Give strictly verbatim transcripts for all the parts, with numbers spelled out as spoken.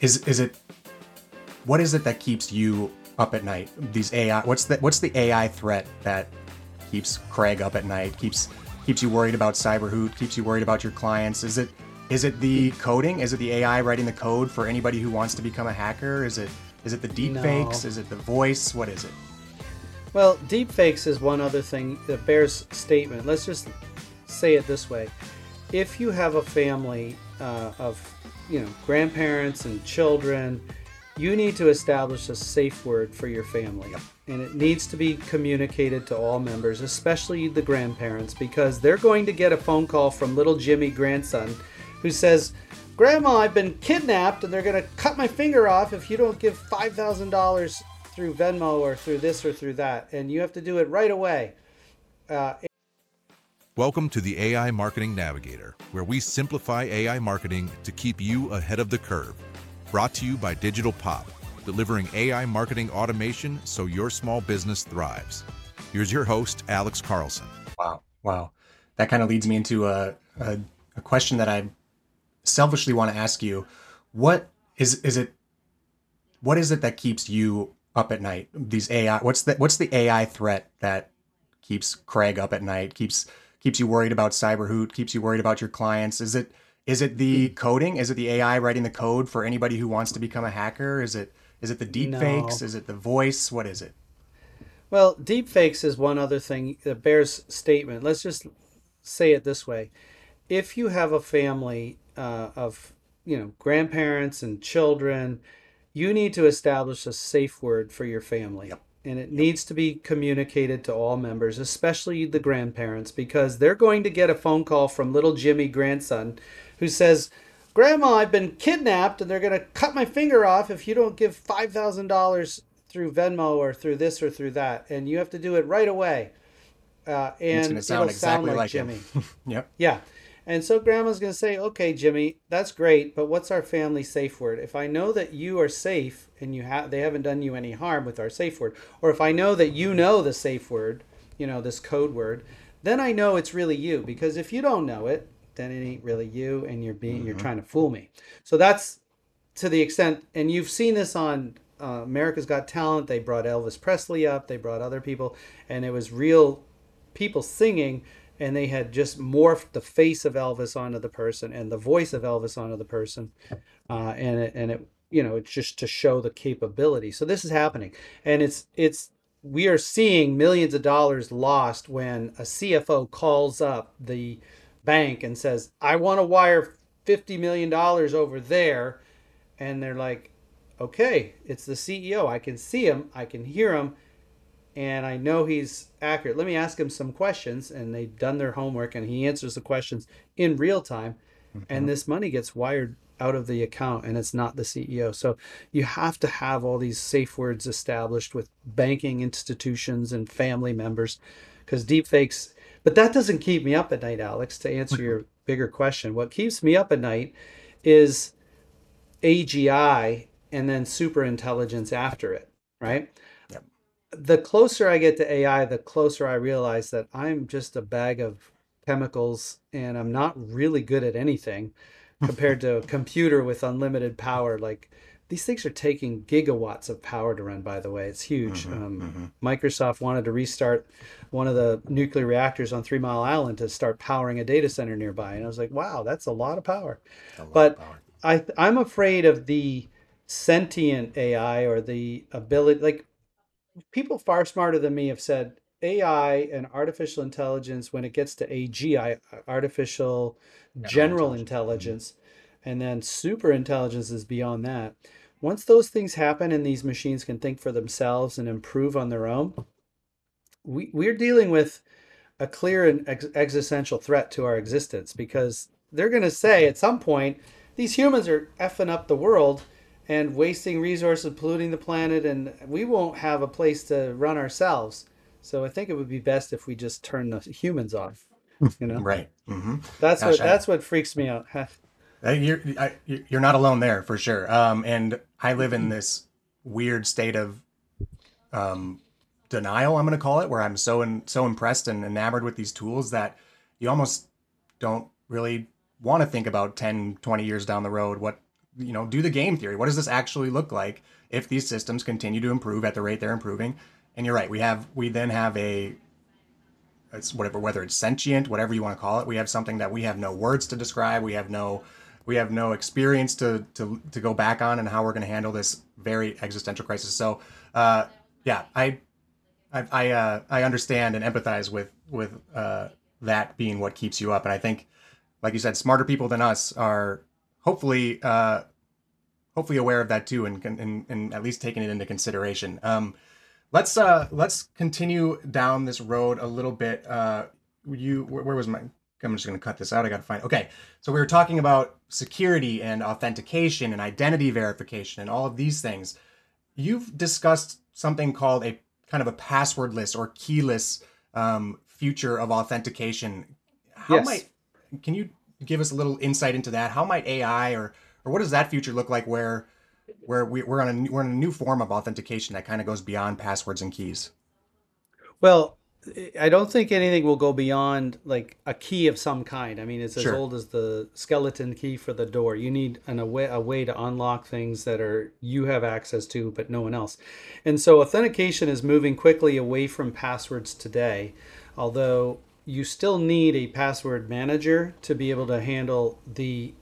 Is is it what is it that keeps you up at night? These A I what's the what's the A I threat that keeps Craig up at night? Keeps keeps you worried about Cyberhoot, keeps you worried about your clients? Is it is it the coding? Is it the A I writing the code for anybody who wants to become a hacker? Is it is it the deep No. fakes? Is it the voice? What is it? Well, deepfakes is one other thing that bears statement. Let's just say it this way. If you have a family uh, of, you know, grandparents and children, you need to establish a safe word for your family. And it needs to be communicated to all members, especially the grandparents, because they're going to get a phone call from little Jimmy grandson who says, Grandma, I've been kidnapped and they're going to cut my finger off if you don't give five thousand dollars through Venmo or through this or through that. And you have to do it right away. Uh, Welcome to the A I Marketing Navigator, where we simplify A I marketing to keep you ahead of the curve. Brought to you by Digital Pop, delivering A I marketing automation so your small business thrives. Here's your host, Alex Carlson. Wow. Wow. That kind of leads me into a, a, a question that I selfishly want to ask you. What is, is it, what is it that keeps you up at night? These A I, what's the, what's the A I threat that keeps Craig up at night, keeps, keeps you worried about Cyberhoot, keeps you worried about your clients? Is it, is it the coding? Is it the A I writing the code for anybody who wants to become a hacker? Is it, is it the deep No. fakes? Is it the voice? What is it? Well, deepfakes is one other thing that bears statement. Let's just say it this way. If you have a family uh, of, you know, grandparents and children, you need to establish a safe word for your family. Yep. And it needs to be communicated to all members, especially the grandparents, because they're going to get a phone call from little Jimmy grandson who says, Grandma, I've been kidnapped and they're going to cut my finger off if you don't give five thousand dollars through Venmo or through this or through that. And you have to do it right away. Uh, and It's going to sound it'll exactly sound like, like Jimmy. him. Yep. Yeah. And so grandma's going to say, okay, Jimmy, that's great, but what's our family safe word? If I know that you are safe and you have, they haven't done you any harm with our safe word, or if I know that you know the safe word, you know, this code word, then I know it's really you. Because if you don't know it, then it ain't really you, and you're being, mm-hmm. you're trying to fool me. So that's to the extent, and you've seen this on uh, America's Got Talent. They brought Elvis Presley up, they brought other people, and it was real people singing. And they had just morphed the face of Elvis onto the person and the voice of Elvis onto the person. Uh, and it, and it, you know, it's just to show the capability. So this is happening. And it's, it's, we are seeing millions of dollars lost when a C F O calls up the bank and says, I want to wire fifty million dollars over there. And they're like, okay, it's the C E O. I can see him. I can hear him. And I know he's accurate. Let me ask him some questions. And they've done their homework and he answers the questions in real time. Mm-hmm. And this money gets wired out of the account and it's not the C E O. So you have to have all these safe words established with banking institutions and family members, because deepfakes, but that doesn't keep me up at night, Alex, to answer your bigger question. What keeps me up at night is A G I and then super intelligence after it, right? The closer I get to A I, the closer I realize that I'm just a bag of chemicals and I'm not really good at anything compared to a computer with unlimited power. Like, these things are taking gigawatts of power to run, by the way. It's huge. Mm-hmm, um, mm-hmm. Microsoft wanted to restart one of the nuclear reactors on Three Mile Island to start powering a data center nearby. And I was like, wow, that's a lot of power. Lot but of power. I, I'm afraid of the sentient A I or the ability, like, people far smarter than me have said A I and artificial intelligence, when it gets to A G I, artificial general, general intelligence, mm-hmm. and then super intelligence is beyond that. Once those things happen and these machines can think for themselves and improve on their own, we, we're dealing with a clear and ex- existential threat to our existence, because they're going to say at some point, these humans are effing up the world and wasting resources, polluting the planet, and we won't have a place to run ourselves. So I think it would be best if we just turn the humans off. You know, right? Mm-hmm. That's Gosh, what I, that's what freaks me out. You're I, you're not alone there, for sure. Um, and I live in this weird state of um, denial, I'm going to call it, where I'm so in, so impressed and enamored with these tools that you almost don't really want to think about ten, twenty years down the road what you know, do the game theory. What does this actually look like if these systems continue to improve at the rate they're improving? And you're right. We have we then have a it's whatever whether it's sentient, whatever you want to call it. We have something that we have no words to describe. We have no we have no experience to to to go back on and how we're going to handle this very existential crisis. So, uh, yeah, I I I, uh, I understand and empathize with with uh, that being what keeps you up. And I think, like you said, smarter people than us are hopefully uh, hopefully aware of that too, and, and and at least taking it into consideration. Um, let's uh, let's continue down this road a little bit. Uh, you where, where was my? I'm just going to cut this out. I got to find. Okay, so we were talking about security and authentication and identity verification and all of these things. You've discussed something called a kind of a passwordless or keyless um, future of authentication. How Yes. might can you give us a little insight into that? How might A I or or what does that future look like where where we, we're on a we're in a new form of authentication that kind of goes beyond passwords and keys? Well, I don't think anything will go beyond like a key of some kind. I mean, it's as Sure. old as the skeleton key for the door. You need an, a, way, a way to unlock things that are you have access to, but no one else. And so authentication is moving quickly away from passwords today, although you still need a password manager to be able to handle the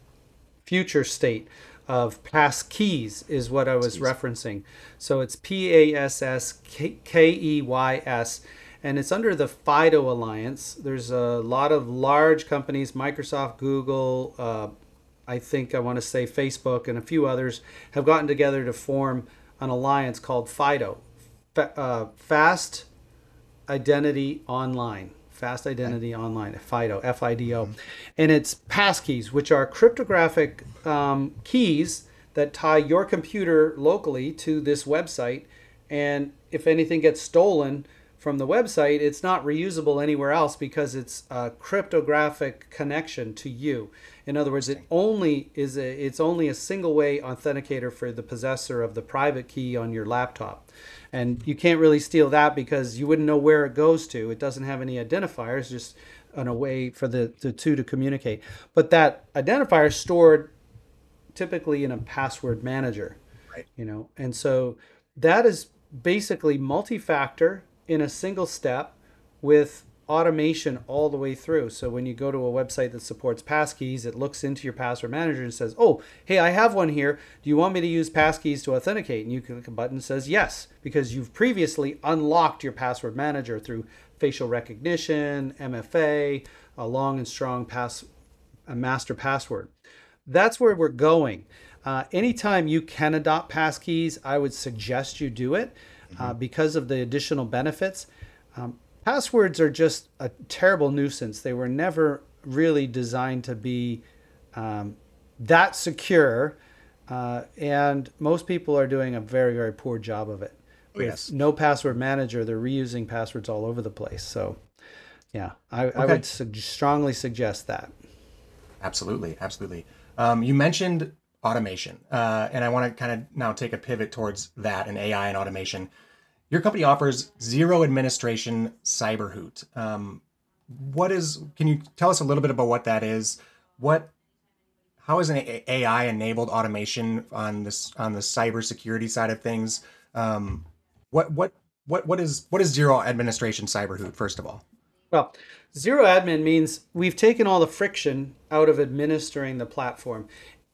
future state of pass keys is what I was referencing. So it's P A S S K E Y S, and it's under the FIDO Alliance. There's a lot of large companies, Microsoft, Google, uh, I think I want to say Facebook, and a few others have gotten together to form an alliance called FIDO, Fa- uh, Fast Identity Online. Fast Identity Online, FIDO, F I D O. And it's passkeys, which are cryptographic um, keys that tie your computer locally to this website. And if anything gets stolen from the website, it's not reusable anywhere else because it's a cryptographic connection to you. In other words, it only is a, it's only a single way authenticator for the possessor of the private key on your laptop. And you can't really steal that because you wouldn't know where it goes to. It doesn't have any identifiers, just on a way for the, the two to communicate. But that identifier is stored typically in a password manager, Right. you know. And so that is basically multi-factor in a single step with automation all the way through. So when you go to a website that supports passkeys, it looks into your password manager and says, oh, hey, I have one here. Do you want me to use passkeys to authenticate? And you click a button that says yes, because you've previously unlocked your password manager through facial recognition, M F A, a long and strong pass, a master password. That's where we're going. Uh, anytime you can adopt passkeys, I would suggest you do it uh, because of the additional benefits. Um, Passwords are just a terrible nuisance. They were never really designed to be um, that secure, uh, and most people are doing a very, very poor job of it. Oh, With yes. no password manager, they're reusing passwords all over the place. So, yeah, I, I Okay. would su- strongly suggest that. Absolutely, absolutely. Um, you mentioned automation, uh, and I want to kind of now take a pivot towards that and A I and automation. Your company offers zero administration CyberHoot. Um, what is? Can you tell us a little bit about what that is? What? How is an A I enabled automation on this on the cybersecurity side of things? Um, what what what what is what is zero administration CyberHoot? First of all, Well, zero admin means we've taken all the friction out of administering the platform.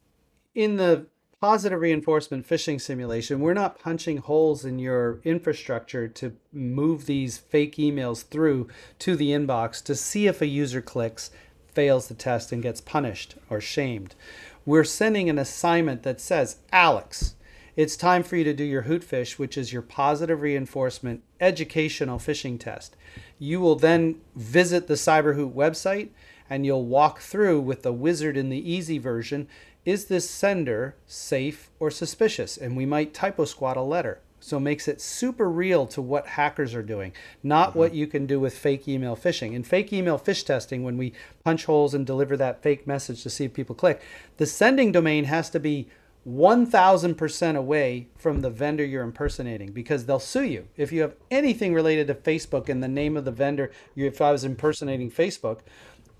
In the positive reinforcement phishing simulation, we're not punching holes in your infrastructure to move these fake emails through to the inbox to see if a user clicks, fails the test, and gets punished or shamed. We're sending an assignment that says, Alex, it's time for you to do your Hootfish, which is your positive reinforcement educational phishing test. You will then visit the CyberHoot website and you'll walk through with the wizard in the easy version. Is this sender safe or suspicious? And we might typo squat a letter. So it makes it super real to what hackers are doing, not mm-hmm. what you can do with fake email phishing. In fake email phish testing, when we punch holes and deliver that fake message to see if people click, the sending domain has to be one thousand percent away from the vendor you're impersonating because they'll sue you. If you have anything related to Facebook and the name of the vendor, if I was impersonating Facebook,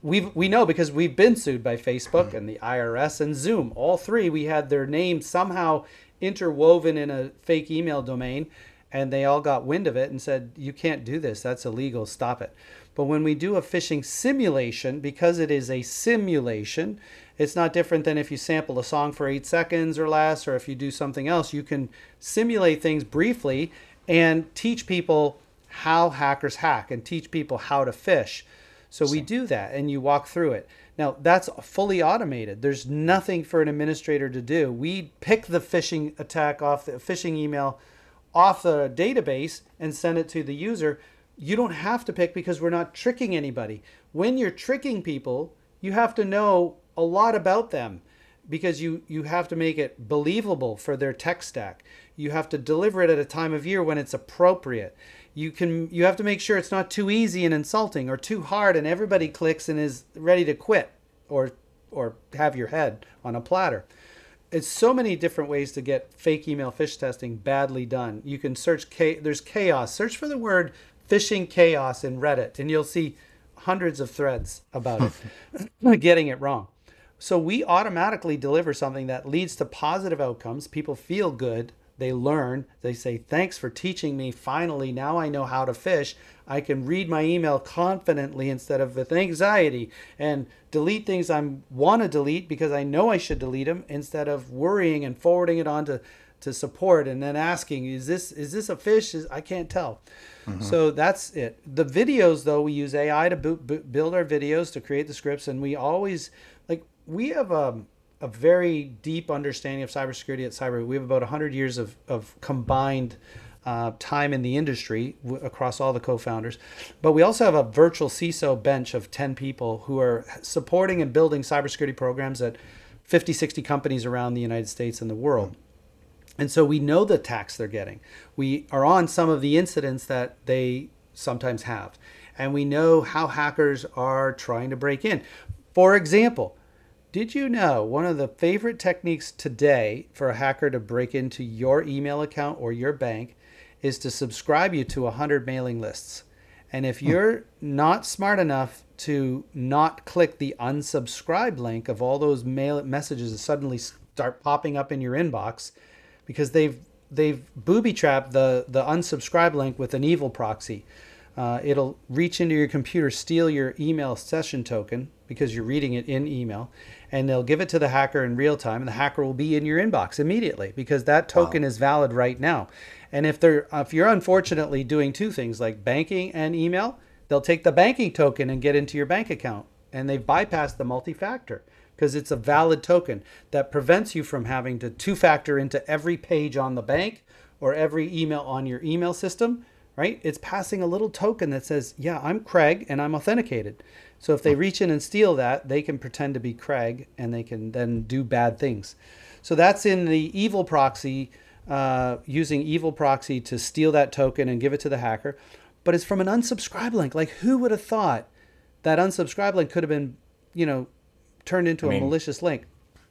we we know because we've been sued by Facebook and the I R S and Zoom. All three, we had their names somehow interwoven in a fake email domain, and they all got wind of it and said, you can't do this. That's illegal. Stop it. But when we do a phishing simulation, because it is a simulation, it's not different than if you sample a song for eight seconds or less, or if you do something else. You can simulate things briefly and teach people how hackers hack and teach people how to phish. So we do that, and you walk through it. Now, that's fully automated. There's nothing for an administrator to do. We pick the phishing attack off the phishing email off the database and send it to the user. You don't have to pick because we're not tricking anybody. When you're tricking people, you have to know a lot about them because you, you have to make it believable for their tech stack. You have to deliver it at a time of year when it's appropriate. You can you have to make sure it's not too easy and insulting or too hard and everybody clicks and is ready to quit or or have your head on a platter. It's so many different ways to get fake email phish testing badly done. You can search, there's chaos. Search for the word phishing chaos in Reddit and you'll see hundreds of threads about it, getting it wrong. So we automatically deliver something that leads to positive outcomes. People feel good. They learn. They say, thanks for teaching me. Finally, now I know how to phish. I can read my email confidently instead of with anxiety and delete things I want to delete because I know I should delete them instead of worrying and forwarding it on to, to support and then asking, is this is this a phish? Is, I can't tell. Mm-hmm. So that's it. The videos, though, we use A I to bo- bo- build our videos, to create the scripts. And we always, like, we have a... a very deep understanding of cybersecurity at Cyber. We have about one hundred years of, of combined uh, time in the industry w- across all the co-founders. But we also have a virtual C I S O bench of ten people who are supporting and building cybersecurity programs at fifty, sixty companies around the United States and the world. And so we know the attacks they're getting. We are on some of the incidents that they sometimes have. And we know how hackers are trying to break in. For example, did you know one of the favorite techniques today for a hacker to break into your email account or your bank is to subscribe you to one hundred mailing lists? And if you're not smart enough to not click the unsubscribe link of all those mail messages that suddenly start popping up in your inbox because they've they've booby-trapped the, the unsubscribe link with an evil proxy. Uh, it'll reach into your computer, steal your email session token because you're reading it in email, and they'll give it to the hacker in real time, and the hacker will be in your inbox immediately because that token wow. is valid right now. And if they're if you're unfortunately doing two things like banking and email, they'll take the banking token and get into your bank account, and they've bypassed the multi-factor because it's a valid token that prevents you from having to two-factor into every page on the bank or every email on your email system. Right? It's passing a little token that says, yeah, I'm Craig and I'm authenticated. So if they reach in and steal that, they can pretend to be Craig and they can then do bad things. So that's in the evil proxy, uh, using evil proxy to steal that token and give it to the hacker. But it's from an unsubscribe link. Like, who would have thought that unsubscribe link could have been, you know, turned into I mean, a malicious link?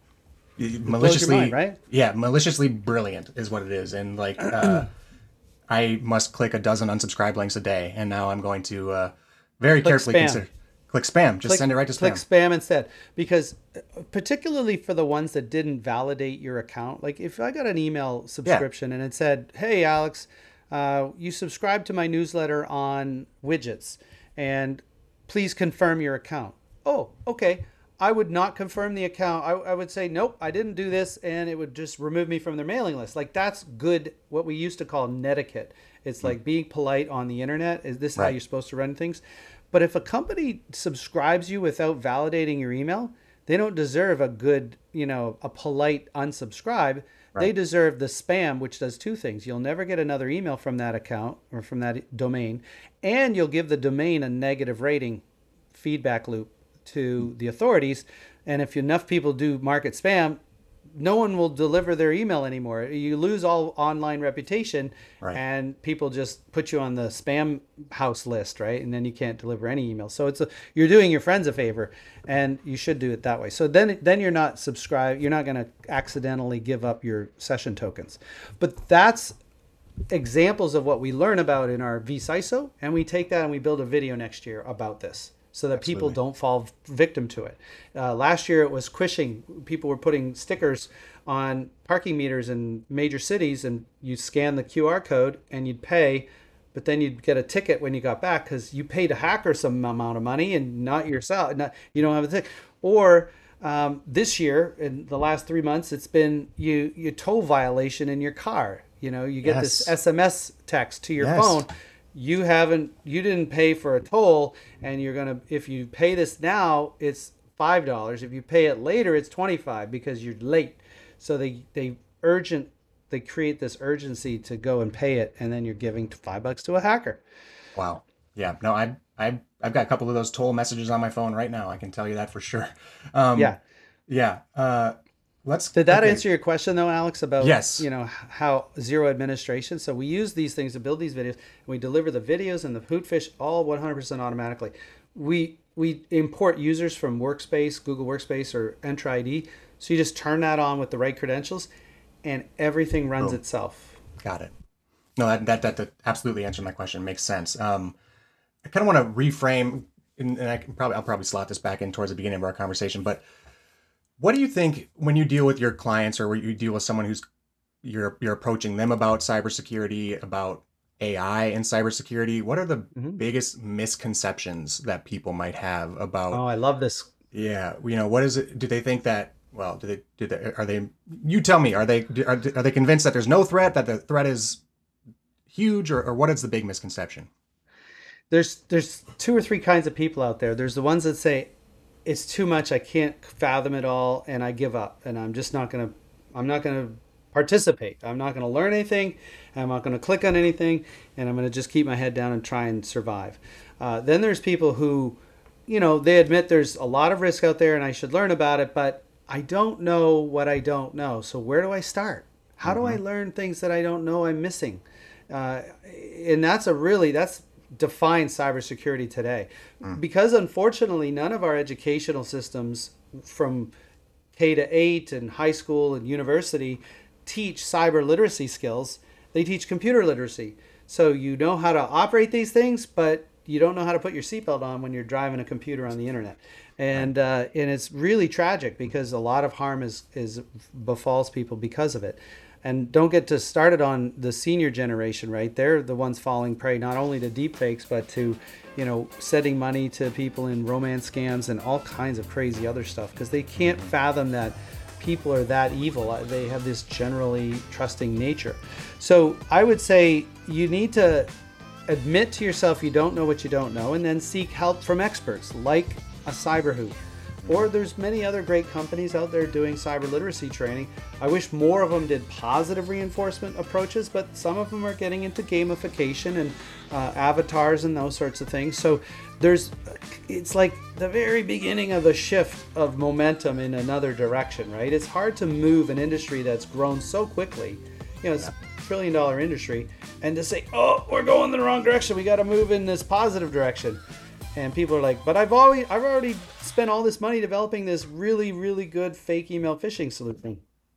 Maliciously, mind, right? Yeah, maliciously brilliant is what it is. And like, uh, I must click a dozen unsubscribe links a day, and now I'm going to uh, very click carefully spam. consider click spam. Just click, send it right to spam. Click spam instead, because particularly for the ones that didn't validate your account, like if I got an email subscription yeah. and it said, "Hey Alex, uh, you subscribed to my newsletter on widgets, and please confirm your account." Oh, okay. I would not confirm the account. I, I would say, nope, I didn't do this, and it would just remove me from their mailing list. Like, that's good, what we used to call netiquette. It's like being polite on the internet. Is this right. how you're supposed to run things? But if a company subscribes you without validating your email, they don't deserve a good, you know, a polite unsubscribe. Right. They deserve the spam, which does two things. You'll never get another email from that account or from that domain, and you'll give the domain a negative rating feedback loop to the authorities. And if enough people do market spam, no one will deliver their email anymore. You lose all online reputation, right. and people just put you on the spam house list, right? And then you can't deliver any emails. So it's a, you're doing your friends a favor, and you should do it that way. So then then you're not subscribed. You're not going to accidentally give up your session tokens. But that's examples of what we learn about in our V C I S O, and we take that and we build a video next year about this. so that people Absolutely. don't fall victim to it. Uh, last year it was quishing. People were putting stickers on parking meters in major cities, and you scan the Q R code and you'd pay, but then you'd get a ticket when you got back because you paid a hacker some amount of money and not yourself. Not, you don't have a ticket. Or um, this year, in the last three months, it's been you you toll violation in your car. You know, you get Yes. this S M S text to your Yes. phone. You haven't, you didn't pay for a toll, and you're gonna, if you pay this now, it's five dollars. If you pay it later, it's twenty-five because you're late. So they they urgent, they create this urgency to go and pay it, and then you're giving five bucks to a hacker. Wow. Yeah. No, I I I've got a couple of those toll messages on my phone right now. I can tell you that for sure. Um, Yeah. Yeah. Uh, let's. Did that okay. answer your question though, Alex, about Yes. you know how zero administration? So we use these things to build these videos, and we deliver the videos and the Hootfish all one hundred percent automatically. We we import users from Workspace, Google Workspace, or Entra I D. So you just turn that on with the right credentials, and everything runs Boom. itself. Got it. No, that, that, that, that absolutely answered my question. Makes sense. Um, I kind of want to reframe, and, and I can probably, I'll probably slot this back in towards the beginning of our conversation, but what do you think when you deal with your clients or when you deal with someone who's, you're, you're approaching them about cybersecurity, about A I and cybersecurity? What are the Mm-hmm. biggest misconceptions that people might have about, Oh, I love this. yeah, you know, what is it? Do they think that, well, do they, do they, are they, you tell me, are they, are, are they convinced that there's no threat, that the threat is huge, or, or what is the big misconception? There's there's two or three kinds of people out there. There's the ones that say it's too much, I can't fathom it all, and I give up, and I'm just not gonna I'm not gonna participate. I'm not gonna learn anything. I'm not gonna click on anything, and I'm gonna just keep my head down and try and survive. Uh, then there's people who, you know, they admit there's a lot of risk out there, and I should learn about it, but I don't know what I don't know. So where do I start? How do I learn things that I don't know I'm missing? Uh, and that's a really that's defines cybersecurity today, because unfortunately none of our educational systems from K to eight and high school and university teach cyber literacy skills. They teach computer literacy. So you know how to operate these things, but you don't know how to put your seatbelt on when you're driving a computer on the internet. And uh, and it's really tragic because a lot of harm is is befalls people because of it. And don't get to started on the senior generation, right? They're the ones falling prey not only to deepfakes, but to, you know, sending money to people in romance scams and all kinds of crazy other stuff, because they can't fathom that people are that evil. They have this generally trusting nature. So I would say you need to admit to yourself you don't know what you don't know, and then seek help from experts like a Cyberhoot. Or there's many other great companies out there doing cyber literacy training. I wish more of them did positive reinforcement approaches, but some of them are getting into gamification and uh, avatars and those sorts of things. So there's, it's like the very beginning of a shift of momentum in another direction, right? It's hard to move an industry that's grown so quickly. You know, it's a trillion dollar industry, and to say, oh, we're going the wrong direction, we got to move in this positive direction. And people are like, but I've already, I've already spent all this money developing this really, really good fake email phishing solution.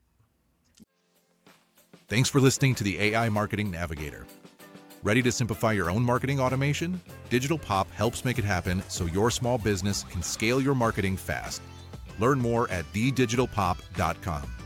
Thanks for listening to the A I Marketing Navigator. Ready to simplify your own marketing automation? Digital Pop helps make it happen so your small business can scale your marketing fast. Learn more at the digital pop dot com.